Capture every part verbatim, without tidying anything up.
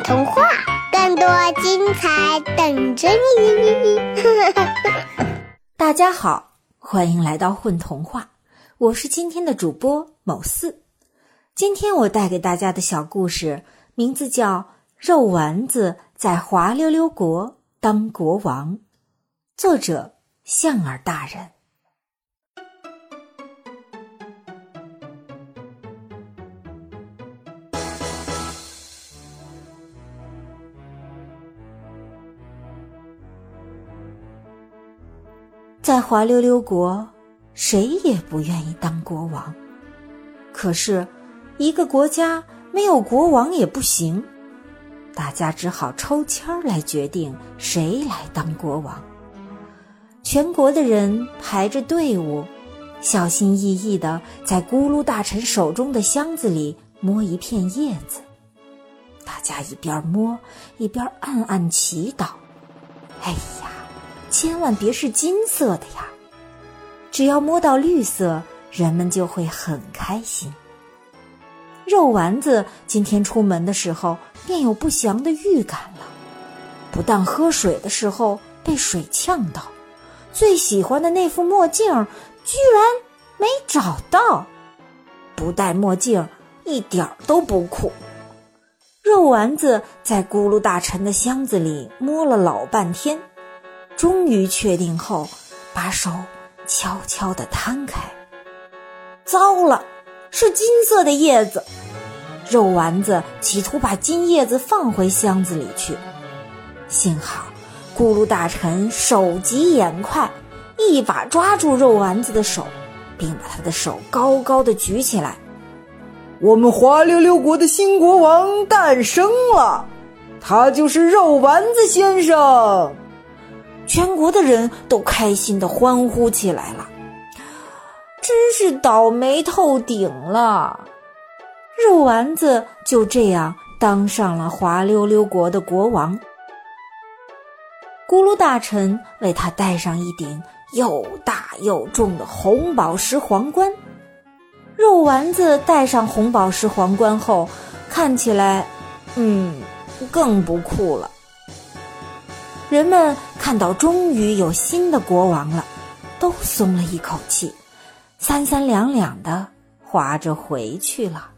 童话，更多精彩等着你。 大家好，欢迎来到混童话，我是今天的主播某四。今天我带给大家的小故事名字叫《肉丸子在滑溜溜国当国王》，作者向儿大人。在滑溜溜国，谁也不愿意当国王。可是，一个国家没有国王也不行，大家只好抽签来决定谁来当国王。全国的人排着队伍，小心翼翼地在咕噜大臣手中的箱子里摸一片叶子。大家一边摸，一边暗暗祈祷：哎呀，千万别是金色的呀！只要摸到绿色，人们就会很开心。肉丸子今天出门的时候便有不祥的预感了，不但喝水的时候被水呛到，最喜欢的那副墨镜居然没找到。不戴墨镜一点都不酷。肉丸子在咕噜大臣的箱子里摸了老半天，终于确定后，把手悄悄地摊开。糟了，是金色的叶子！肉丸子企图把金叶子放回箱子里去，幸好咕噜大臣手疾眼快，一把抓住肉丸子的手，并把他的手高高地举起来。 我们滑溜溜国的新国王诞生了，他就是肉丸子先生！ 全国的人都开心地欢呼起来了。真是倒霉透顶了！肉丸子就这样当上了滑溜溜国的国王。咕噜大臣为他戴上一顶又大又重的红宝石皇冠。肉丸子戴上红宝石皇冠后，看起来，嗯，更不酷了。人们看到终于有新的国王了，都松了一口气，三三两两的划着回去了。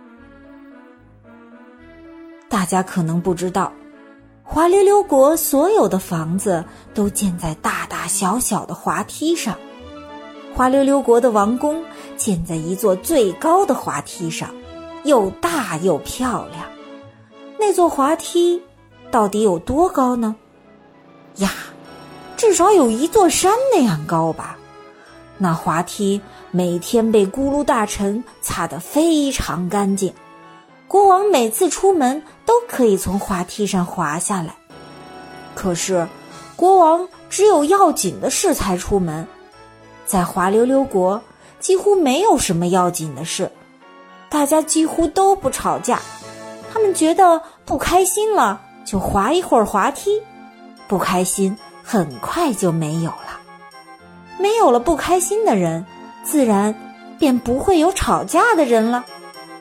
大家可能不知道，滑溜溜国所有的房子都建在大大小小的滑梯上。滑溜溜国的王宫建在一座最高的滑梯上，又大又漂亮。那座滑梯到底有多高呢？呀，至少有一座山那样高吧。那滑梯每天被咕噜大臣擦得非常干净，国王每次出门都可以从滑梯上滑下来。可是国王只有要紧的事才出门，在滑溜溜国几乎没有什么要紧的事，大家几乎都不吵架。他们觉得不开心了就滑一会儿滑梯，不开心很快就没有了。没有了不开心的人，自然便不会有吵架的人了。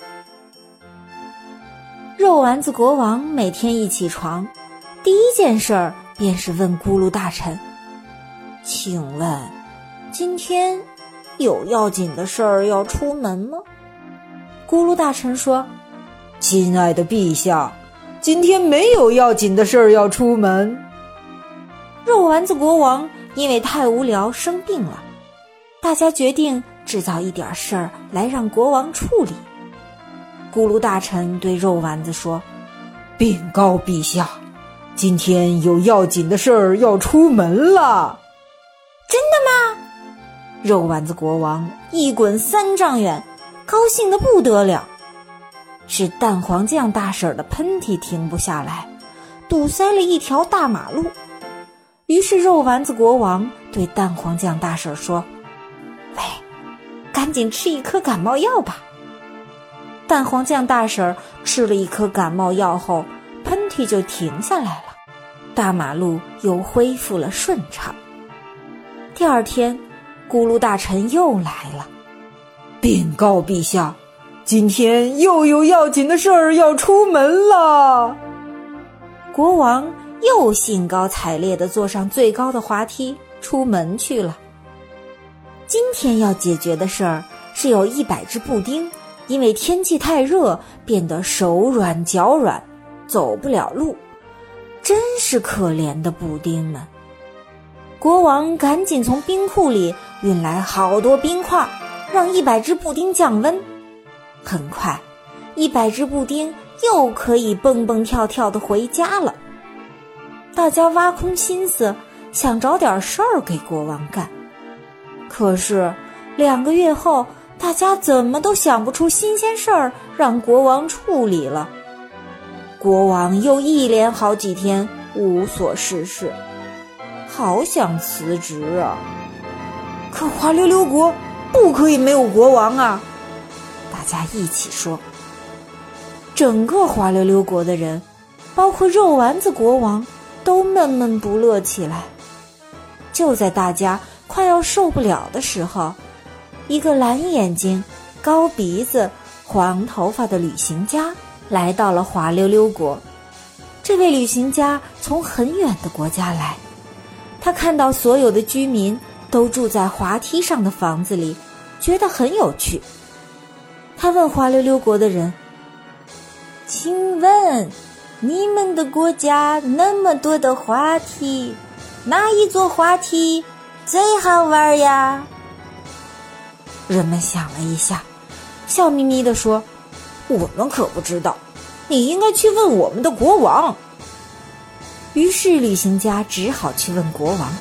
肉丸子国王每天一起床，第一件事儿便是问咕噜大臣：请问今天有要紧的事儿要出门吗？咕噜大臣说： 亲爱的陛下，今天没有要紧的事儿要出门。 肉丸子国王因为太无聊生病了，大家决定制造一点事儿来让国王处理。咕噜大臣对肉丸子说： 禀告陛下，今天有要紧的事儿要出门了。 真的吗？肉丸子国王一滚三丈远，高兴得不得了。是蛋黄酱大婶的喷嚏停不下来，堵塞了一条大马路。于是肉丸子国王对蛋黄酱大婶说：喂，赶紧吃一颗感冒药吧。蛋黄酱大婶吃了一颗感冒药后，喷嚏就停下来了，大马路又恢复了顺畅。第二天，咕噜大臣又来了。 禀告陛下，今天又有要紧的事儿要出门了。 国王又兴高采烈地坐上最高的滑梯出门去了。今天要解决的事儿是有一百只布丁因为天气太热变得手软脚软，走不了路，真是可怜的布丁们。国王赶紧从冰库里运来好多冰块，让一百只布丁降温。很快，一百只布丁又可以蹦蹦跳跳地回家了。大家挖空心思想找点事儿给国王干，可是两个月后，大家怎么都想不出新鲜事儿让国王处理了。国王又一连好几天无所事事，好想辞职啊！可滑溜溜国不可以没有国王啊！大家一起说。整个滑溜溜国的人，包括肉丸子国王，都闷闷不乐起来。就在大家快要受不了的时候，一个蓝眼睛、高鼻子、黄头发的旅行家来到了滑溜溜国。这位旅行家从很远的国家来，他看到所有的居民都住在滑梯上的房子里，觉得很有趣。他问滑溜溜国的人：请问你们的国家那么多的滑梯，哪一座滑梯最好玩呀？人们想了一下，笑眯眯地说：我们可不知道，你应该去问我们的国王。于是旅行家只好去问国王。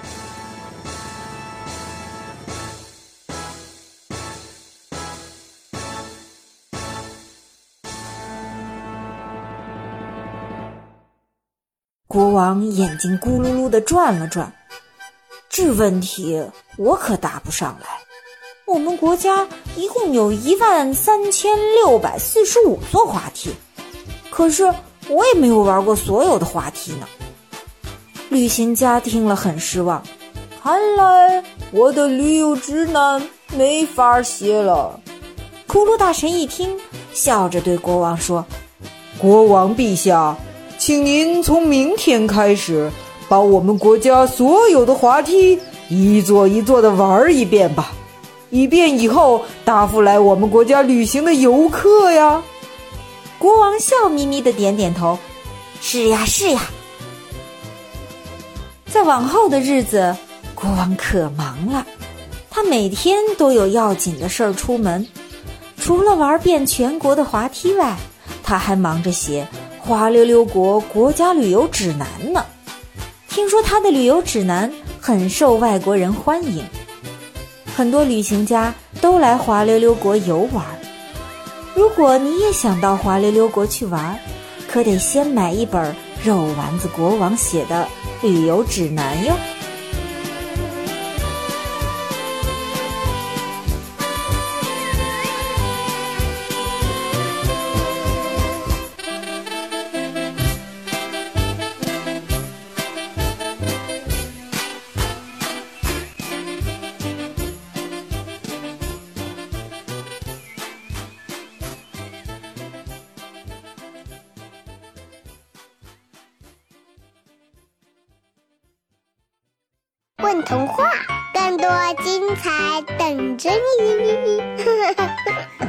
国王眼睛咕噜噜地转了转，这问题我可答不上来。我们国家一共有一万三千六百四十五座滑梯，可是我也没有玩过所有的滑梯呢。旅行家听了很失望，看来我的旅游指南没法写了。骷髅大神一听，笑着对国王说： 国王陛下，请您从明天开始把我们国家所有的滑梯一座一座的玩一遍吧，以便以后答复来我们国家旅行的游客呀。 国王笑眯眯地点点头，是呀是呀。在往后的日子，国王可忙了，他每天都有要紧的事儿出门，除了玩遍全国的滑梯外，他还忙着写滑溜溜国国家旅游指南呢。听说他的旅游指南很受外国人欢迎，很多旅行家都来滑溜溜国游玩。如果你也想到滑溜溜国去玩，可得先买一本肉丸子国王写的旅游指南哟。 问童话，更多精彩等着你。